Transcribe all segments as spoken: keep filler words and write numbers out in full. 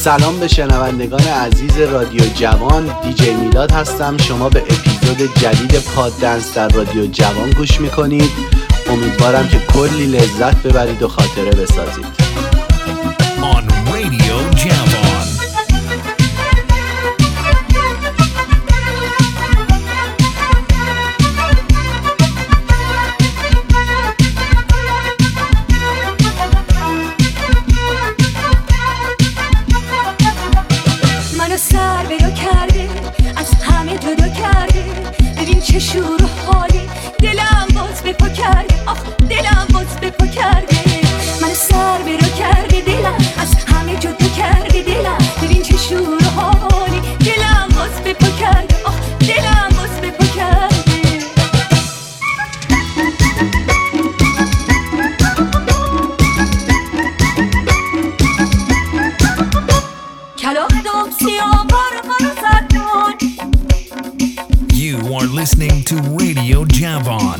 سلام به شنوندگان عزیز رادیو جوان. دیجی میلاد هستم. شما به اپیزود جدید پاددنس در رادیو جوان گوش میکنید. امیدوارم که کلی لذت ببرید و خاطره بسازید. On Radio Javon. منو سر به رو کرده، از همه جدا کرده. ببین چه شور و حالی، دلم باز به پا کرده. آخ دلم باز به پا کرده. منو سر به رو کرده، دلم از همه جدا کرده. دلم ببین چه شور و حالی، دلم باز به پا کرده. آخ دلم باز به پا کرده. You are listening to Radio Javon.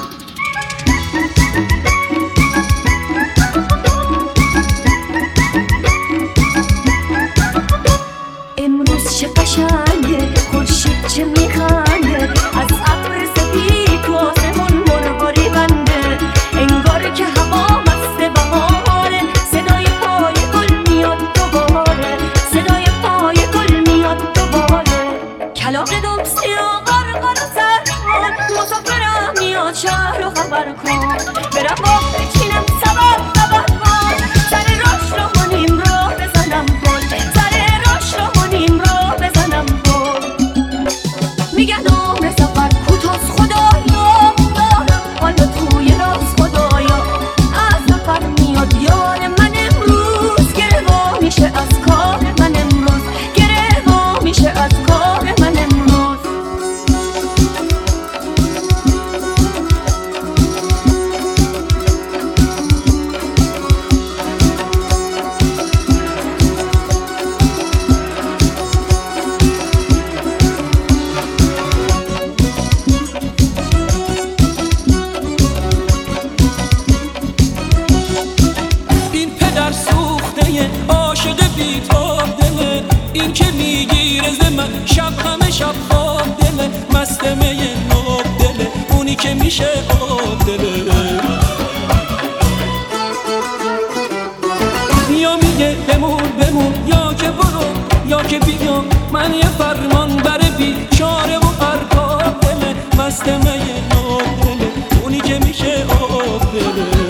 امروز چه قشنگه، خورشید چه میخنده. از ابر سفید آسمون مرغاری بنده. انگار که هوا مست بهاره. صدای پای گل میاد دوباره. صدای پای گل میاد دوباره. کلاغ دوستی و غرغر و سرحال. مسافرم میاد شهر رو خبر کن. برم با بچینم سبر سبر کن. سر راش رو کنیم راه بزنم گل. سر راش رو کنیم راه بزنم گل. میگن عمر سفر کوتاست خدایا. دارم حالا توی راست خدایا. از سفر میاد یار من امروز. گره وا میشه از کار من امروز. گره وا میشه از کار من امروز. این پدر سوخته عاشق بی‌تاب دله. این که میگیره ز من شب همه شب خواب دله. مستمه ناب دله، اونی که میشه آب دله. یا میگه بمون بمون، یا که برو یا که بیا. من یه فرمان بره بیچاره و ارباب دله. مستمه ناب دله، اونی که میشه آب دله.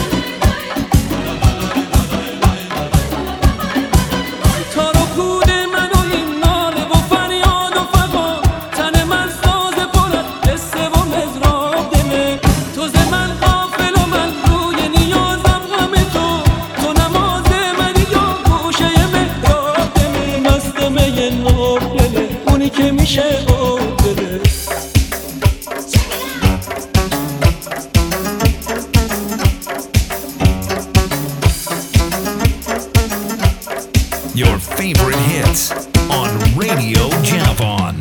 Your favorite hits on Radio Javon.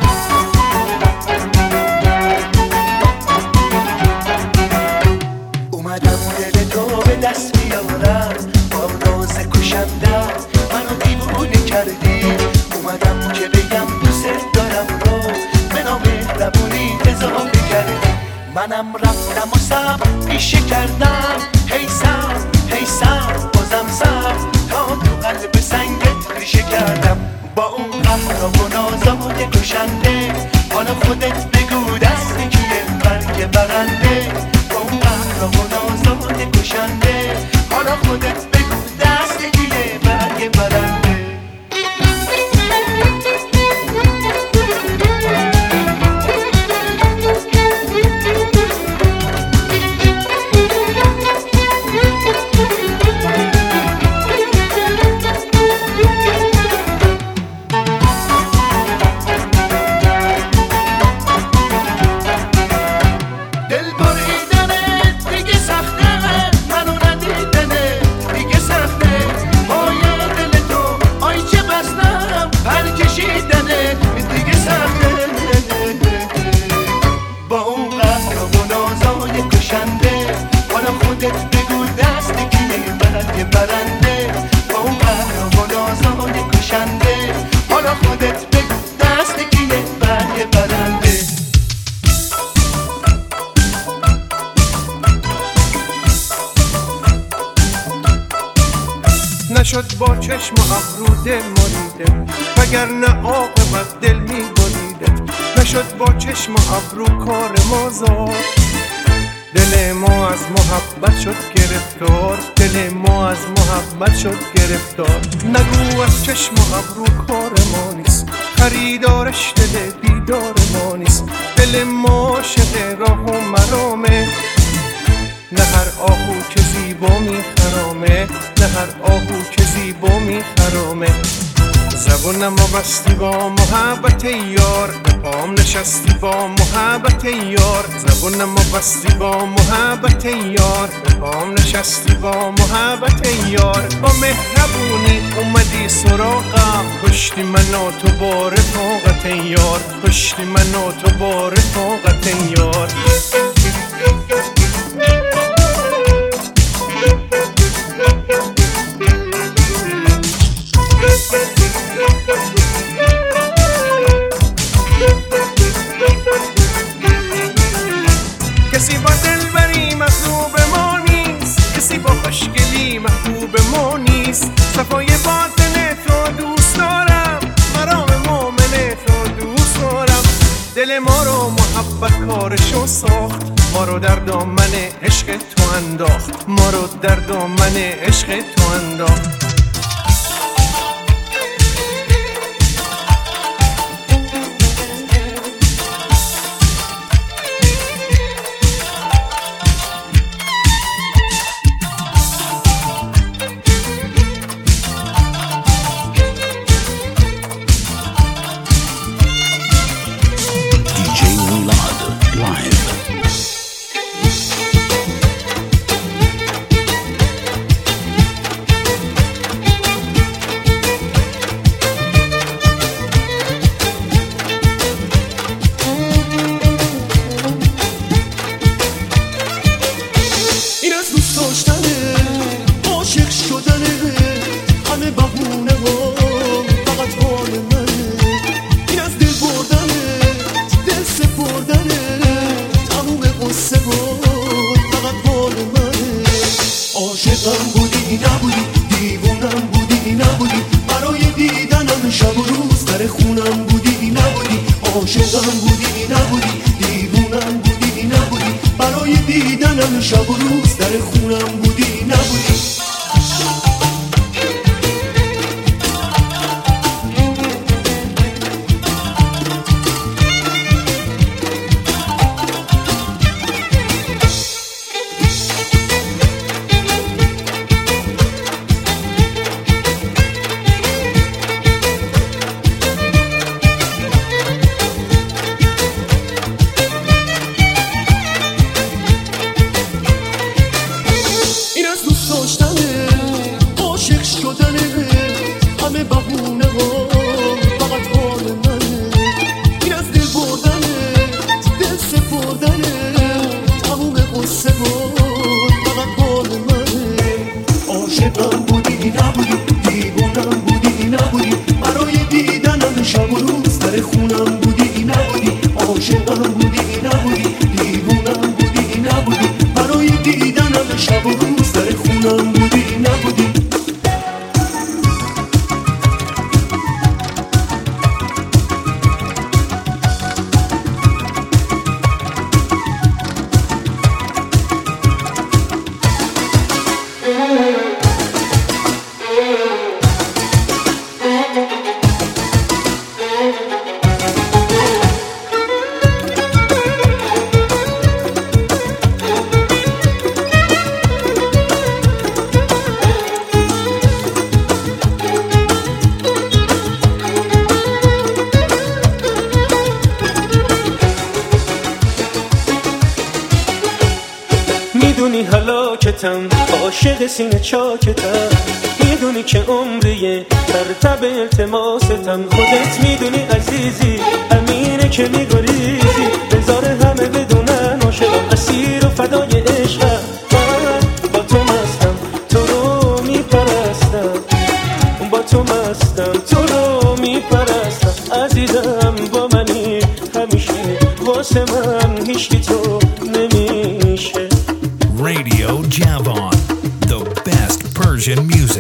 اومدم دل تو به دست بیارم با ناز کشنده. منو دیوونه کردی. اومدم که بگم دوست دارم رو به نام مهربونی اضافه کردی. منم رفتم و سب پیشه کردم. هی سب هی سب بازم سب تا تو قلب سنگت ریشه کردم. با اون قهر و نازای کشنده. حالا خودت بگو دست کیه برگ برنده. با اون قهر و نازای کشنده. حالا خودت بگو دست کیه برگ برنده. خودت بگو دست کیه برگ برنده. با اون قهر و نازای نشد با چشم و ابرو دل مالیده، وگرنه عاقبت دل می بریده. نشد با چشم و ابرو کار ما زار، دل ما از محبت شد گرفتار، دل ما از محبت شد گرفتار. نگو از چشم و ابرو کار ما نیست، خریدارش دل بیدار ما نیست. دل ما عاشق راه و مرامه، نه هر آهو که زیبا میخرامه، نه هر آهو که زیبا میخرامه. زبونم و بستی با محبت یار، به پام نشستی با محبت یار. زبونم و بستی با محبت یار، به پام نشستی با محبت یار. با مهربونی اومدی سراغم، کشتی من و تو بار طاقت یار، کشتی من و تو بار طاقت یار. کسی با دلبری محبوب ما نیست، کسی با خوشگلی محبوب ما نیست. صفای باطن تو دوست دارم، مرام مومن تو دوست دارم. دل ما رو محبت کارشو ساخت، ما رو در دامن عشق تو انداخت، ما رو در دامن عشق تو انداخت. عاشق سینه چاکتم، میدونی که عمریه در تب التماستم. خودت میدونی عزیزی امینه که میگریزی، بذار همه بدونن عاشقم، اسیر و فدای عشقم. من با تو مستم، تو رو میپرستم، با تو مستم، تو رو میپرستم. عزیزم با منی همیشه، واسه من هیچکی تو نمیشه. Radio Javon, the best Persian music.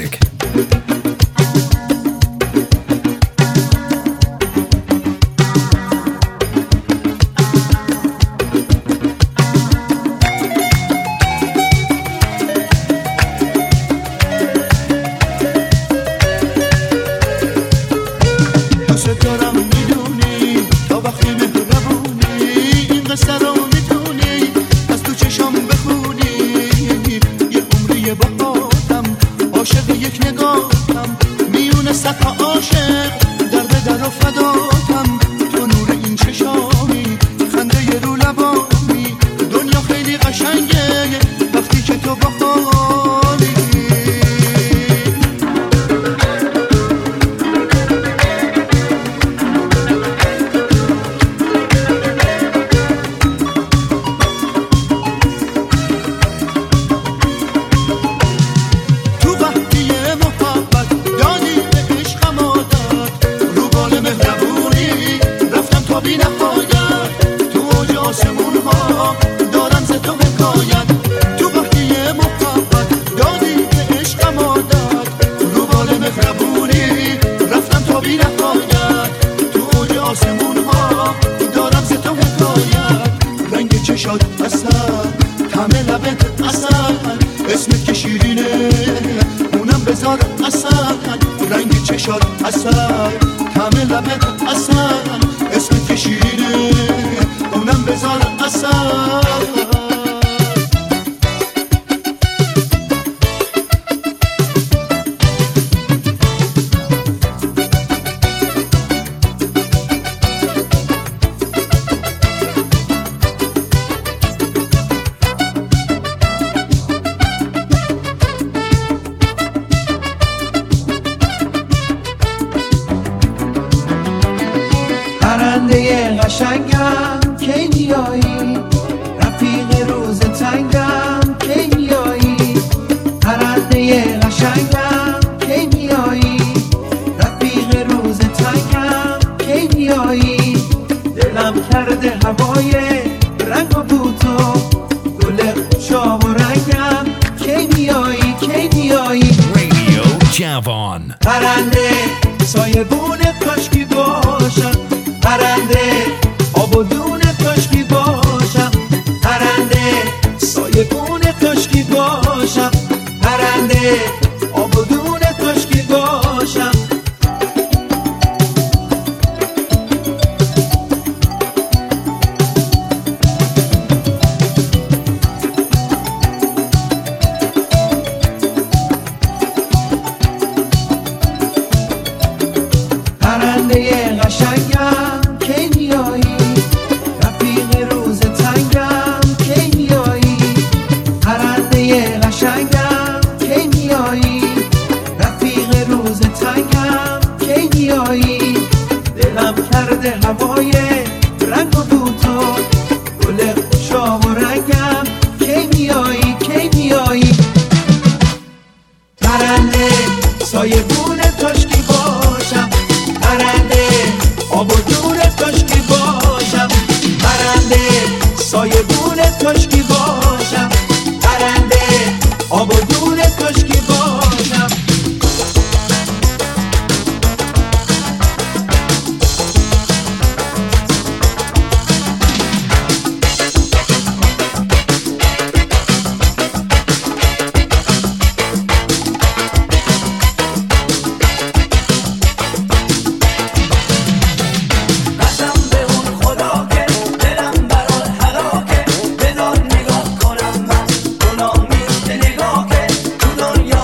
دنیا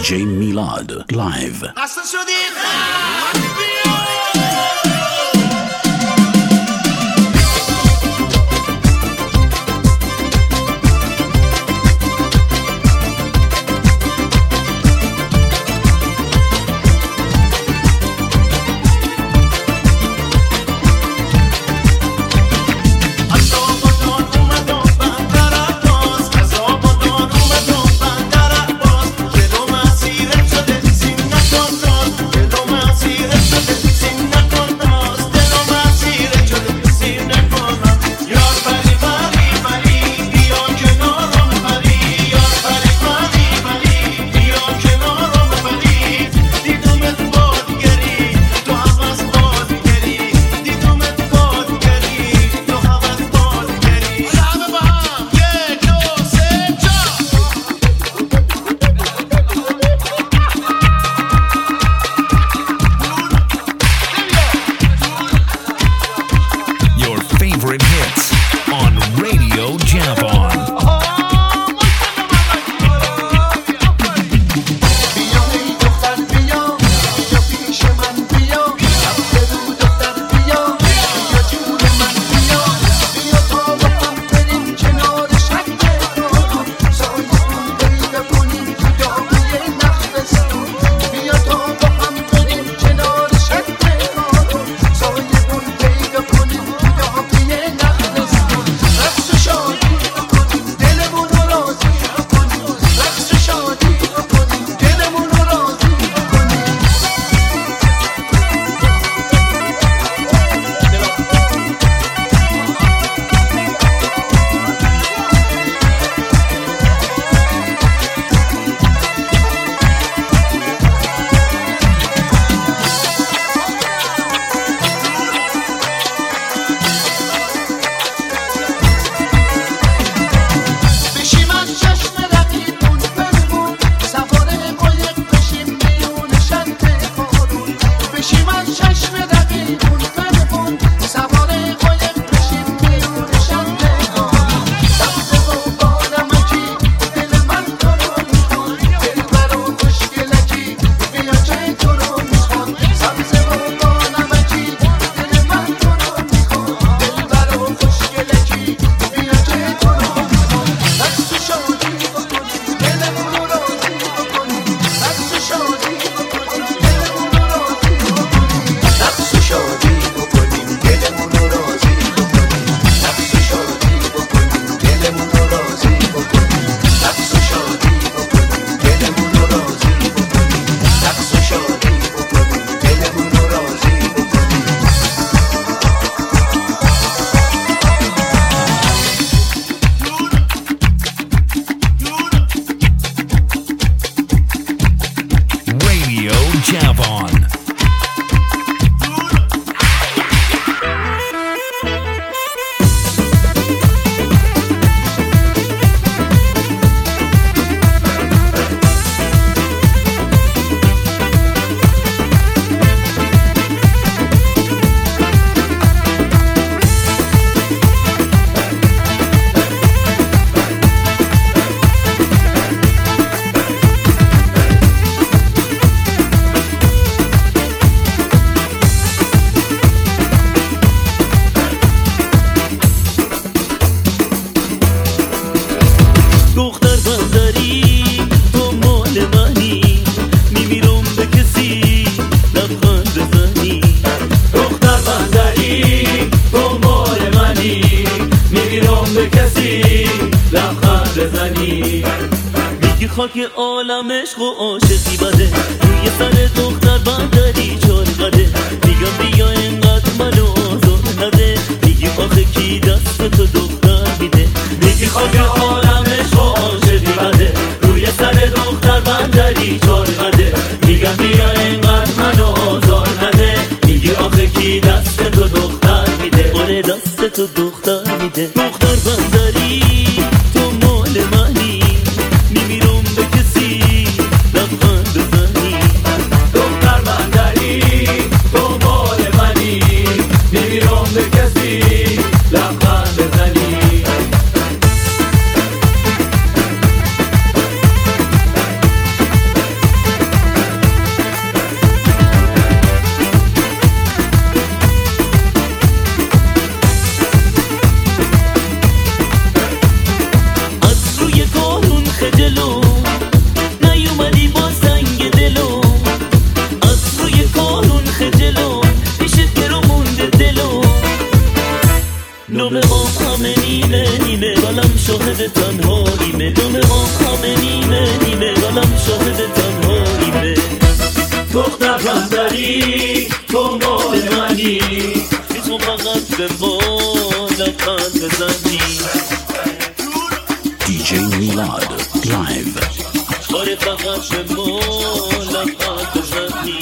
جی میلاد لایو. اصلا شدیم خاک عالم عشق و عاشقی بده روی سر دختر بندری چار قده میگم بیا اینقدر منو آزار نده میگی آخه کی دست تو دختر میده میگی خاک عالم عشق و عاشقی بده روی سر دختر بندری چار قده میگم بیا اینقدر منو آزار نده میگی آخه کی دست تو دختر میده آره دست تو دختر میده دختر بندری تو مال منی میمیرم به کسی لبخند بزنی دختر بندری تو مال منی میمیرم به کسی لبخند بزنی همه نیمه نیمه حالم شاهد تنهاییمه دختر بندری تو مال منی تو فقط به ما لبخند بزنی دی جی میلاد لایو آره فقط به ما لبخند بزنی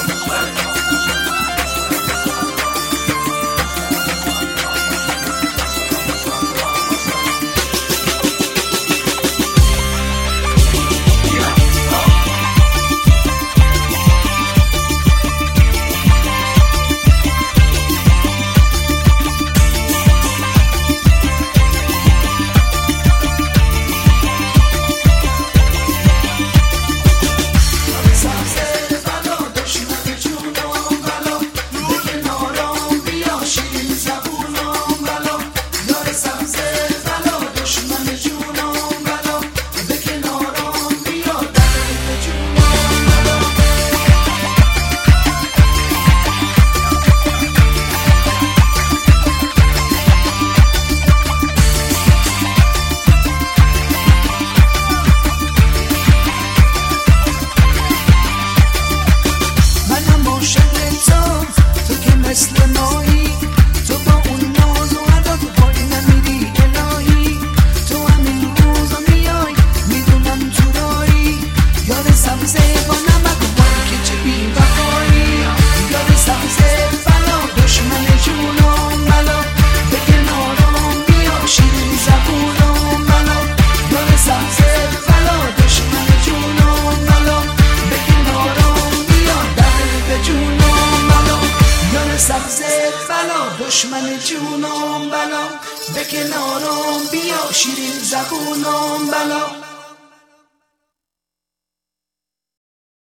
دشمن جونم بلا به کنارم بیا شیرین زبونم بلا